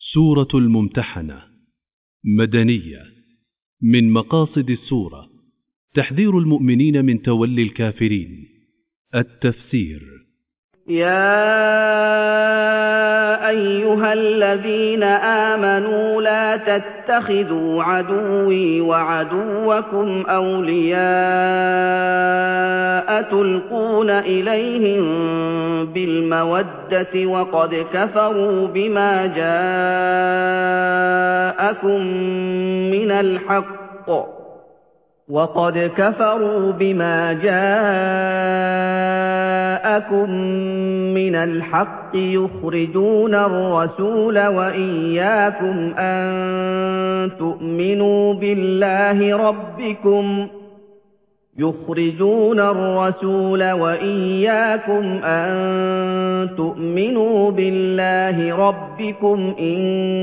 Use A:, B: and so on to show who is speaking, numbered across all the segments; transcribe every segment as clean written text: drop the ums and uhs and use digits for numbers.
A: سورة الممتحنة مدنية. من مقاصد السورة تحذير المؤمنين من تولي الكافرين. التفسير:
B: يا أيها الذين آمنوا لا تتخذوا عدوي وعدوكم أولياء تلقون إليهم بالمودة وقد كفروا بما جاءكم من الحق يخرجون الرسول وإياكم أن تؤمنوا بالله ربكم إن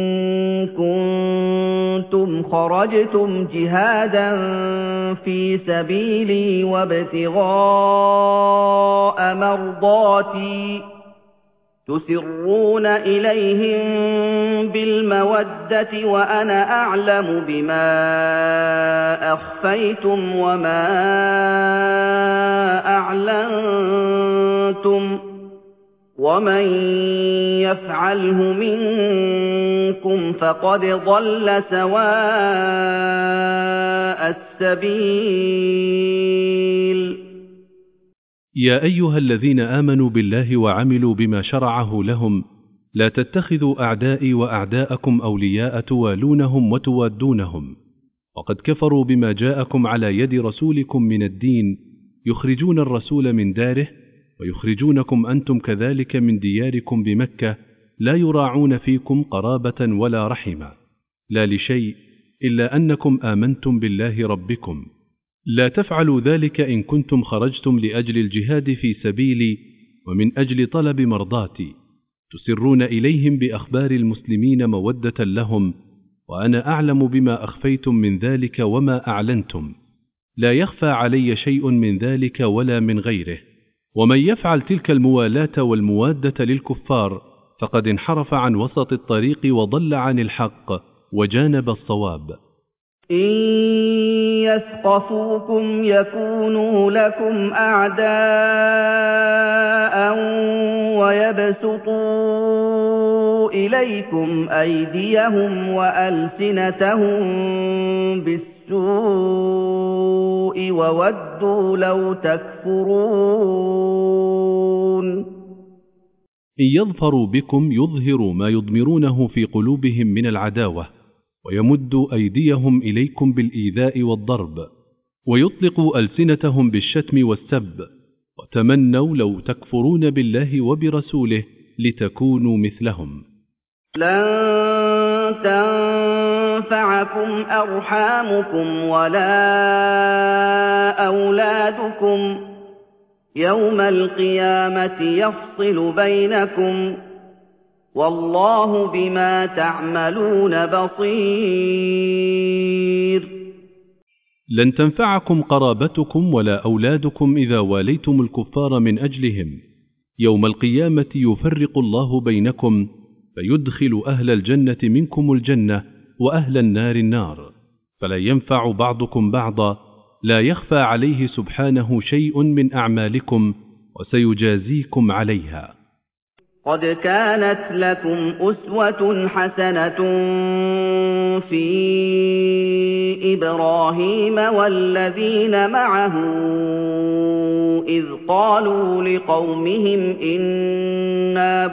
B: كنتم خرجتم جهادا في سبيلي وابتغاء مرضاتي تسرون إليهم بالمودة وأنا أعلم بما أخفيتم وما أعلنتم ومن يفعله منكم فقد ضل سواء السبيل.
A: يا أيها الذين آمنوا بالله وعملوا بما شرعه لهم لا تتخذوا أعدائي وأعداءكم أولياء توالونهم وتوادونهم، وقد كفروا بما جاءكم على يد رسولكم من الدين، يخرجون الرسول من داره ويخرجونكم أنتم كذلك من دياركم بمكة، لا يراعون فيكم قرابة ولا رحمة، لا لشيء إلا أنكم آمنتم بالله ربكم. لا تفعلوا ذلك إن كنتم خرجتم لأجل الجهاد في سبيلي ومن أجل طلب مرضاتي، تسرون إليهم بأخبار المسلمين مودة لهم، وأنا أعلم بما أخفيتم من ذلك وما أعلنتم، لا يخفى علي شيء من ذلك ولا من غيره. ومن يفعل تلك الموالاة والموادة للكفار فقد انحرف عن وسط الطريق وضل عن الحق وجانب الصواب.
B: إن يثقفوكم يكونوا لكم أعداء ويبسطوا إليكم أيديهم وألسنتهم بالسوء وودوا لو تكفرون.
A: إن يظفروا بكم يظهروا ما يضمرونه في قلوبهم من العداوة، ويمدوا أيديهم إليكم بالإيذاء والضرب، ويطلقوا ألسنتهم بالشتم والسب، وتمنوا لو تكفرون بالله وبرسوله لتكونوا مثلهم.
B: لن تنفعكم أرحامكم ولا أولادكم يوم القيامة يفصل بينكم والله بما تعملون بصير.
A: لن تنفعكم قرابتكم ولا أولادكم إذا واليتم الكفار من أجلهم، يوم القيامة يفرق الله بينكم فيدخل أهل الجنة منكم الجنة وأهل النار النار، فلا ينفع بعضكم بعضا، لا يخفى عليه سبحانه شيء من أعمالكم وسيجازيكم عليها.
B: قد كانت لكم أسوة حسنة في إبراهيم والذين معه إذ قالوا لقومهم إنا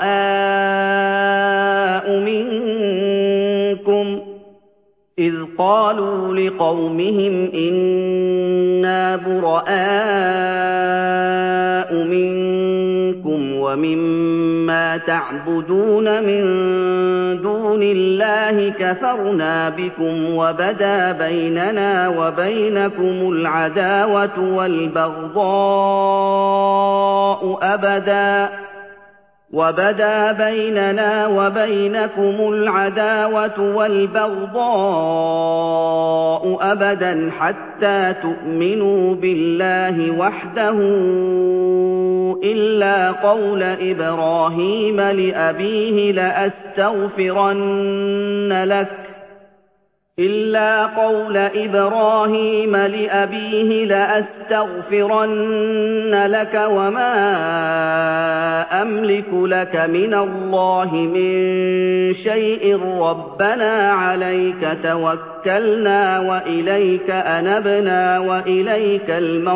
B: براء منكم ومما تعبدون من دون الله كفرنا بكم وبدا بيننا وبينكم العداوة والبغضاء وَبَدَا بَيْنَنَا وَبَيْنَكُمُ الْعَدَاوَةُ وَالْبَغْضَاءُ أَبَدًا حَتَّىٰ تُؤْمِنُوا بِاللَّهِ وَحْدَهُ إِلَّا قَوْلَ إِبْرَاهِيمَ لِأَبِيهِ لَأَسْتَغْفِرَنَّ لَكَ وَمَا أَمْلِكُ لَكَ مِنَ اللَّهِ مِن شَيْءٍ رَّبَّنَا عَلَيْكَ تَوَكَّلْنَا وَإِلَيْكَ أَنَبْنَا وَإِلَيْكَ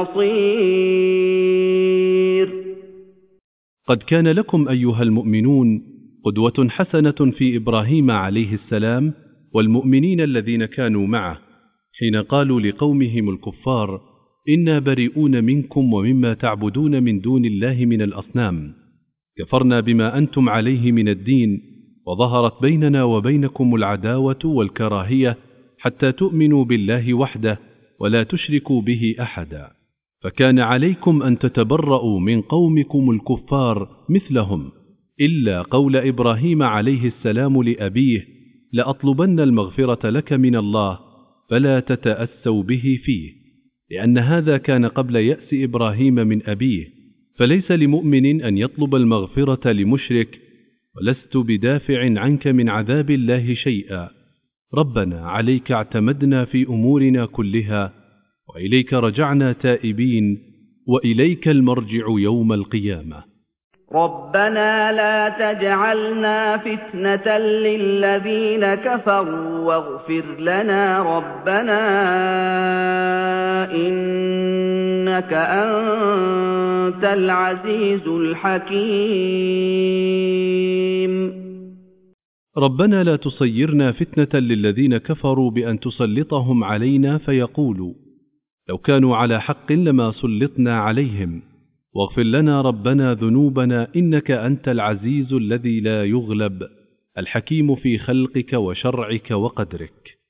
B: الْمَصِيرُ.
A: قد كان لكم أيها المؤمنون قدوة حسنة في إبراهيم عليه السلام والمؤمنين الذين كانوا معه، حين قالوا لقومهم الكفار: إنا بريئون منكم ومما تعبدون من دون الله من الأصنام، كفرنا بما أنتم عليه من الدين، وظهرت بيننا وبينكم العداوة والكراهية حتى تؤمنوا بالله وحده ولا تشركوا به أحدا، فكان عليكم أن تتبرؤوا من قومكم الكفار مثلهم، إلا قول إبراهيم عليه السلام لأبيه: لأطلبن المغفرة لك من الله فلا تتأسوا به فيه، لأن هذا كان قبل يأس إبراهيم من أبيه، فليس لمؤمن أن يطلب المغفرة لمشرك، ولست بدافع عنك من عذاب الله شيئا، ربنا عليك اعتمدنا في أمورنا كلها، وإليك رجعنا تائبين، وإليك المرجع يوم القيامة.
B: رَبَّنَا لَا تَجْعَلْنَا فِتْنَةً لِّلَّذِينَ كَفَرُوا وَاغْفِرْ لَنَا رَبَّنَا إِنَّكَ أَنتَ الْعَزِيزُ الْحَكِيمُ.
A: ربنا لا تصيرنا فتنة للذين كفروا بأن تسلطهم علينا فيقولوا: لو كانوا على حق لما سلطنا عليهم، واغفر لنا ربنا ذنوبنا إنك أنت العزيز الذي لا يغلب، الحكيم في خلقك وشرعك وقدرك.